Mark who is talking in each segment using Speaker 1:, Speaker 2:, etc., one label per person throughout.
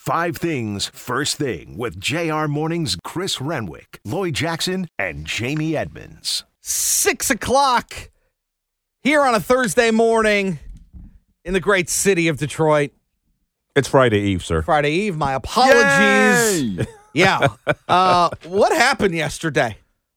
Speaker 1: 5 things first thing with JR Morning's Chris Renwick, Lloyd Jackson, and Jamie Edmonds.
Speaker 2: 6 o'clock here on a Thursday morning in the great city of Detroit.
Speaker 3: It's Friday Eve, sir.
Speaker 2: Friday Eve. My apologies.
Speaker 3: Yay!
Speaker 2: Yeah. What happened yesterday?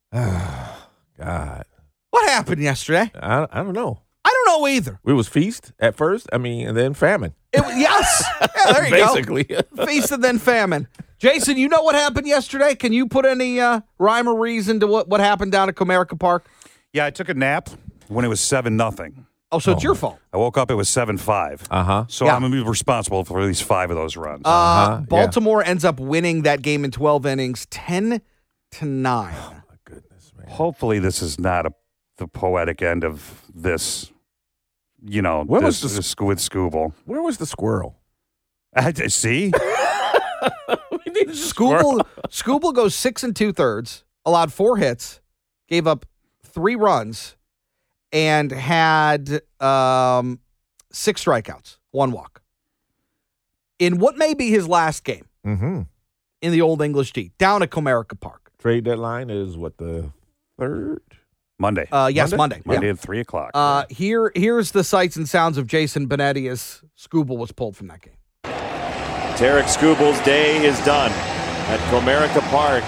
Speaker 3: God.
Speaker 2: What happened yesterday?
Speaker 3: I don't know.
Speaker 2: I don't know either.
Speaker 3: We was feast at first, and then famine.
Speaker 2: Yes. Yeah, there you
Speaker 3: Basically.
Speaker 2: go. Feast and then famine. Jason, you know what happened yesterday? Can you put any rhyme or reason to what happened down at Comerica Park?
Speaker 4: Yeah, I took a nap when it was 7-0.
Speaker 2: Oh, so it's your fault.
Speaker 4: I wook up, it was 7-5.
Speaker 3: Uh-huh.
Speaker 4: So
Speaker 2: Yeah.
Speaker 4: I'm going to be responsible for at least 5 of those runs.
Speaker 2: Baltimore ends up winning that game in 12 innings, 10-9.
Speaker 3: My goodness, man.
Speaker 4: Hopefully this is not the poetic end of this,
Speaker 3: Where was
Speaker 4: this with Scooble.
Speaker 3: Where was the squirrel?
Speaker 4: See?
Speaker 3: We need a squirrel.
Speaker 2: Scooble goes 6 2/3, allowed 4 hits, gave up 3 runs, and had 6 strikeouts, 1 walk. In what may be his last game
Speaker 3: Mm-hmm.
Speaker 2: in the Old English D, down at Comerica Park.
Speaker 3: Trade deadline is what, the 3rd?
Speaker 4: Monday.
Speaker 2: Yes, Monday.
Speaker 4: Monday
Speaker 2: Yeah.
Speaker 4: at 3 o'clock.
Speaker 2: Here's the sights and sounds of Jason Benetti as Scooble was pulled from that game.
Speaker 5: Tarek Scooble's day is done at Comerica Park.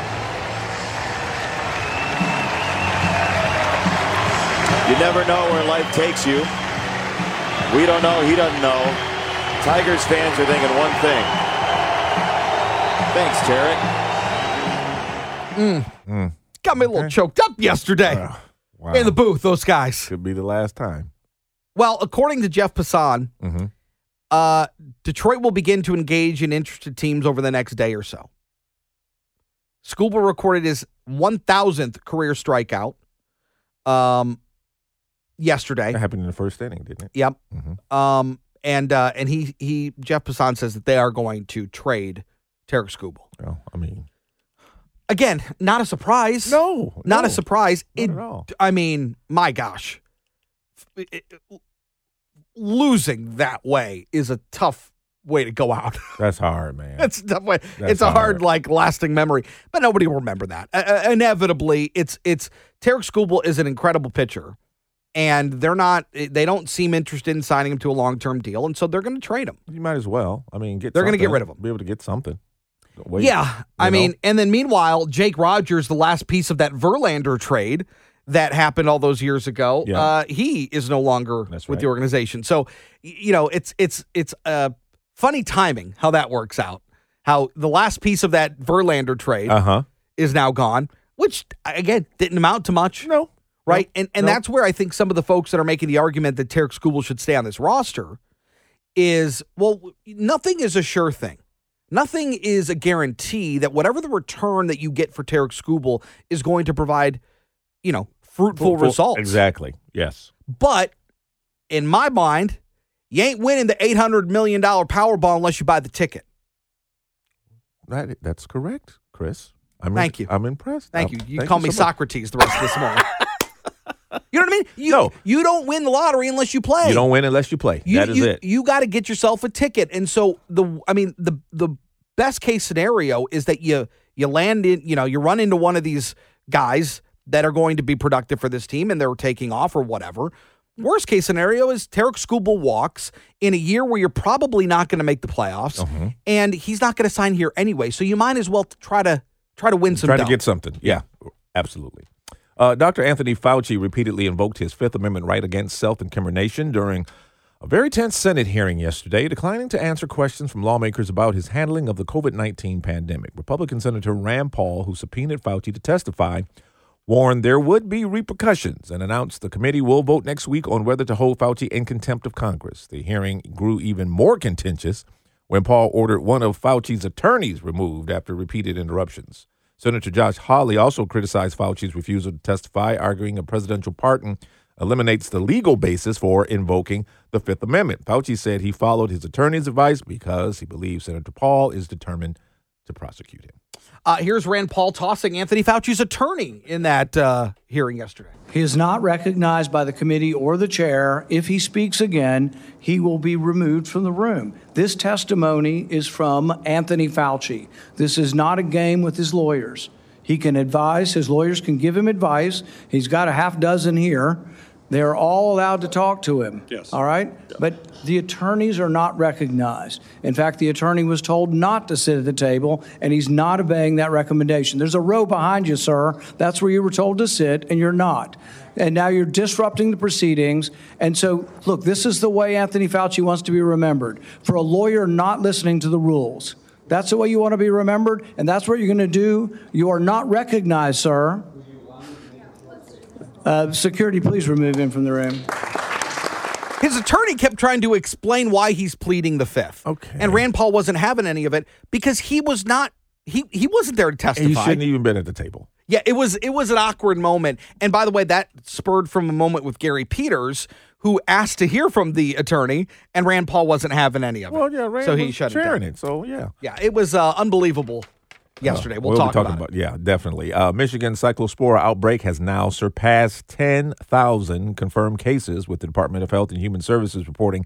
Speaker 5: You never know where life takes you. We don't know. He doesn't know. Tigers fans are thinking one thing. Thanks, Tarek.
Speaker 2: Got me a little choked up yesterday
Speaker 3: Wow.
Speaker 2: in the booth, those guys.
Speaker 3: Could be the last time.
Speaker 2: Well, according to Jeff Passan,
Speaker 3: Mm-hmm.
Speaker 2: Detroit will begin to engage in interested teams over the next day or so. Scooble recorded his 1,000th career strikeout yesterday.
Speaker 3: That happened in the first inning, didn't it?
Speaker 2: Yep.
Speaker 3: Mm-hmm.
Speaker 2: And he Jeff Passan says that they are going to trade Tarek Scooble.
Speaker 3: Well, I mean,
Speaker 2: Again, not a surprise. Not a surprise.
Speaker 3: Not at all.
Speaker 2: I mean, my gosh. Losing that way is a tough way to go out.
Speaker 3: That's hard, man.
Speaker 2: It's a tough way.
Speaker 3: That's
Speaker 2: It's a hard,
Speaker 3: hard.
Speaker 2: lasting memory. But nobody will remember that. Inevitably, it's Tarek Scooble is an incredible pitcher, and they don't seem interested in signing him to a long-term deal, and so they're going to trade him.
Speaker 3: You might as well. I mean,
Speaker 2: They're gonna get rid of him.
Speaker 3: Be able to get something. Wait,
Speaker 2: Yeah, I mean, and then meanwhile, Jake Rogers, the last piece of that Verlander trade that happened all those years ago,
Speaker 3: Yeah.
Speaker 2: he is no longer
Speaker 3: That's
Speaker 2: with
Speaker 3: right.
Speaker 2: the organization. So, it's funny timing how that works out. How the last piece of that Verlander trade is now gone, which again didn't amount to much.
Speaker 3: No.
Speaker 2: Right?
Speaker 3: No.
Speaker 2: And that's where I think some of the folks that are making the argument that Tarek Scooble should stay on this roster is, well, nothing is a sure thing. Nothing is a guarantee that whatever the return that you get for Tarek Scooble is going to provide, fruitful results.
Speaker 3: Exactly. Yes.
Speaker 2: But in my mind, you ain't winning the $800 million Powerball unless you buy the ticket.
Speaker 3: That's correct, Chris.
Speaker 2: Thank you.
Speaker 3: I'm impressed.
Speaker 2: Thank you. You
Speaker 3: Thank
Speaker 2: call me
Speaker 3: so much.
Speaker 2: Socrates the rest of this morning. You know what I mean?
Speaker 3: No.
Speaker 2: You don't win the lottery unless you play.
Speaker 3: You don't win unless you play. That is it.
Speaker 2: You got to get yourself a ticket. And so the best case scenario is that you land in, you run into one of these guys that are going to be productive for this team and they're taking off or whatever. Worst case scenario is Tarek Scooble walks in a year where you're probably not going to make the playoffs and he's not going to sign here anyway. So you might as well try to win some
Speaker 3: Try
Speaker 2: dough.
Speaker 3: to get something. Yeah, absolutely. Dr. Anthony Fauci repeatedly invoked his Fifth Amendment right against self-incrimination during a very tense Senate hearing yesterday, declining to answer questions from lawmakers about his handling of the COVID-19 pandemic. Republican Senator Rand Paul, who subpoenaed Fauci to testify, warned there would be repercussions and announced the committee will vote next week on whether to hold Fauci in contempt of Congress. The hearing grew even more contentious when Paul ordered one of Fauci's attorneys removed after repeated interruptions. Senator Josh Hawley also criticized Fauci's refusal to testify, arguing a presidential pardon eliminates the legal basis for invoking the Fifth Amendment. Fauci said he followed his attorney's advice because he believes Senator Paul is determined to prosecute him.
Speaker 2: Here's Rand Paul tossing Anthony Fauci's attorney in that hearing yesterday.
Speaker 6: He is not recognized by the committee or the chair. If he speaks again, he will be removed from the room. This testimony is from Anthony Fauci. This is not a game with his lawyers. He can advise. His lawyers can give him advice. He's got a half dozen here. They're all allowed to talk to him.
Speaker 7: Yes.
Speaker 6: All right? Yeah. But the attorneys are not recognized. In fact, the attorney was told not to sit at the table, and he's not obeying that recommendation. There's a row behind you, sir. That's where you were told to sit, and you're not. And now you're disrupting the proceedings. And so, look, this is the way Anthony Fauci wants to be remembered. For a lawyer not listening to the rules. That's the way you want to be remembered, and that's what you're going to do. You are not recognized, sir. Security, please remove him from the room.
Speaker 2: His attorney kept trying to explain why he's pleading the fifth.
Speaker 3: Okay.
Speaker 2: And Rand Paul wasn't having any of it because he was not, he wasn't there to testify.
Speaker 3: He shouldn't even been at the table.
Speaker 2: Yeah, it was an awkward moment. And by the way, that spurred from a moment with Gary Peters, who asked to hear from the attorney, and Rand Paul wasn't having any of it.
Speaker 3: Well, yeah, Rand
Speaker 2: so he
Speaker 3: was
Speaker 2: shut
Speaker 3: sharing
Speaker 2: it down.
Speaker 3: it. So, yeah.
Speaker 2: Yeah, it was unbelievable yesterday. We'll talk about it.
Speaker 3: Yeah, definitely. Michigan cyclospora outbreak has now surpassed 10,000 confirmed cases, with the Department of Health and Human Services reporting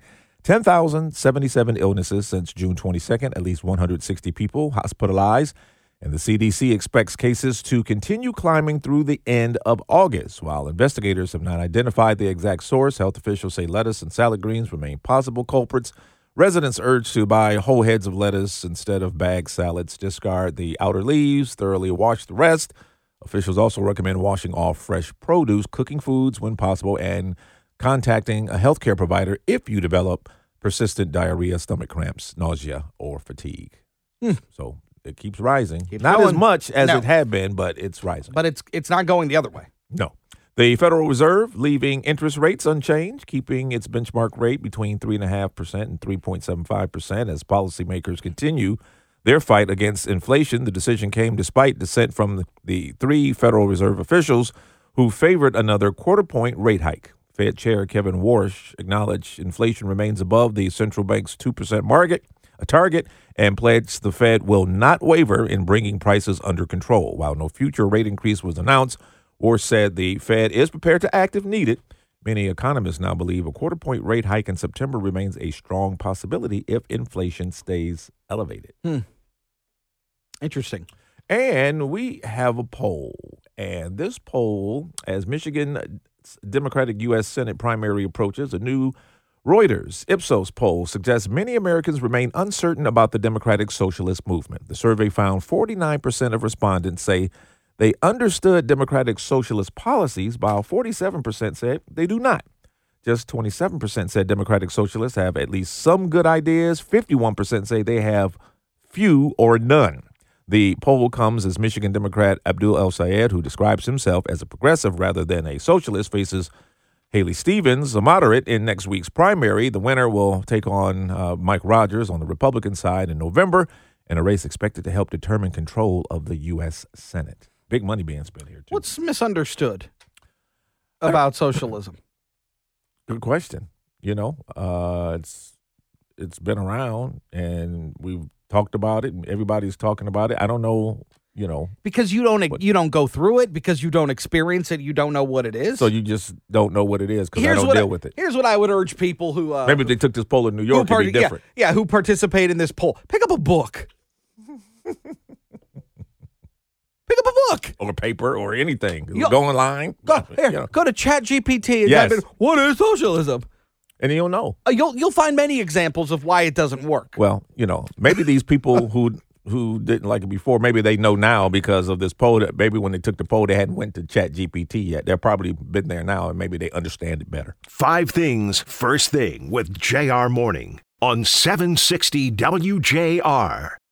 Speaker 3: 10,077 illnesses since June 22nd, at least 160 people hospitalized. And the CDC expects cases to continue climbing through the end of August. While investigators have not identified the exact source, health officials say lettuce and salad greens remain possible culprits. Residents urged to buy whole heads of lettuce instead of bagged salads, discard the outer leaves, thoroughly wash the rest. Officials also recommend washing off fresh produce, cooking foods when possible, and contacting a healthcare provider if you develop persistent diarrhea, stomach cramps, nausea, or fatigue. So it keeps rising. Not as much as it had been, but it's rising.
Speaker 2: But it's not going the other way.
Speaker 3: No. The Federal Reserve leaving interest rates unchanged, keeping its benchmark rate between 3.5% and 3.75% as policymakers continue their fight against inflation. The decision came despite dissent from the three Federal Reserve officials who favored another quarter-point rate hike. Fed Chair Kevin Warsh acknowledged inflation remains above the central bank's 2% target, and pledged the Fed will not waver in bringing prices under control. While no future rate increase was announced, Warsh said the Fed is prepared to act if needed. Many economists now believe a quarter-point rate hike in September remains a strong possibility if inflation stays elevated.
Speaker 2: Interesting.
Speaker 3: And we have a poll. And this poll, as Michigan Democratic U.S. Senate primary approaches, a new Reuters Ipsos poll suggests many Americans remain uncertain about the Democratic Socialist movement. The survey found 49% of respondents say they understood Democratic Socialist policies, while 47% said they do not. Just 27% said Democratic Socialists have at least some good ideas. 51% say they have few or none. The poll comes as Michigan Democrat Abdul El-Sayed, who describes himself as a progressive rather than a socialist, faces Haley Stevens, a moderate, in next week's primary. The winner will take on Mike Rogers on the Republican side in November, in a race expected to help determine control of the U.S. Senate. Big money being spent here, too.
Speaker 2: What's misunderstood about socialism?
Speaker 3: Good question. You know, it's been around, and we've talked about it, and everybody's talking about it. I don't know, you know.
Speaker 2: Because you don't go through it, because you don't experience it, you don't know what it is.
Speaker 3: So you just don't know what it is because I don't deal with it.
Speaker 2: Here's what I would urge people who...
Speaker 3: maybe if they took this poll in New York, it'd be different.
Speaker 2: Yeah, who participate in this poll. Pick up a book. Pick up a book.
Speaker 3: Or paper or anything. Go online.
Speaker 2: Go to ChatGPT and
Speaker 3: Yes.
Speaker 2: type in, what is socialism?
Speaker 3: And you'll know.
Speaker 2: You'll find many examples of why it doesn't work.
Speaker 3: Well, you know, maybe these people who didn't like it before, maybe they know now because of this poll. That maybe when they took the poll, they hadn't went to ChatGPT yet. They've probably been there now, and maybe they understand it better.
Speaker 1: 5 Things First Thing with JR Morning on 760 WJR.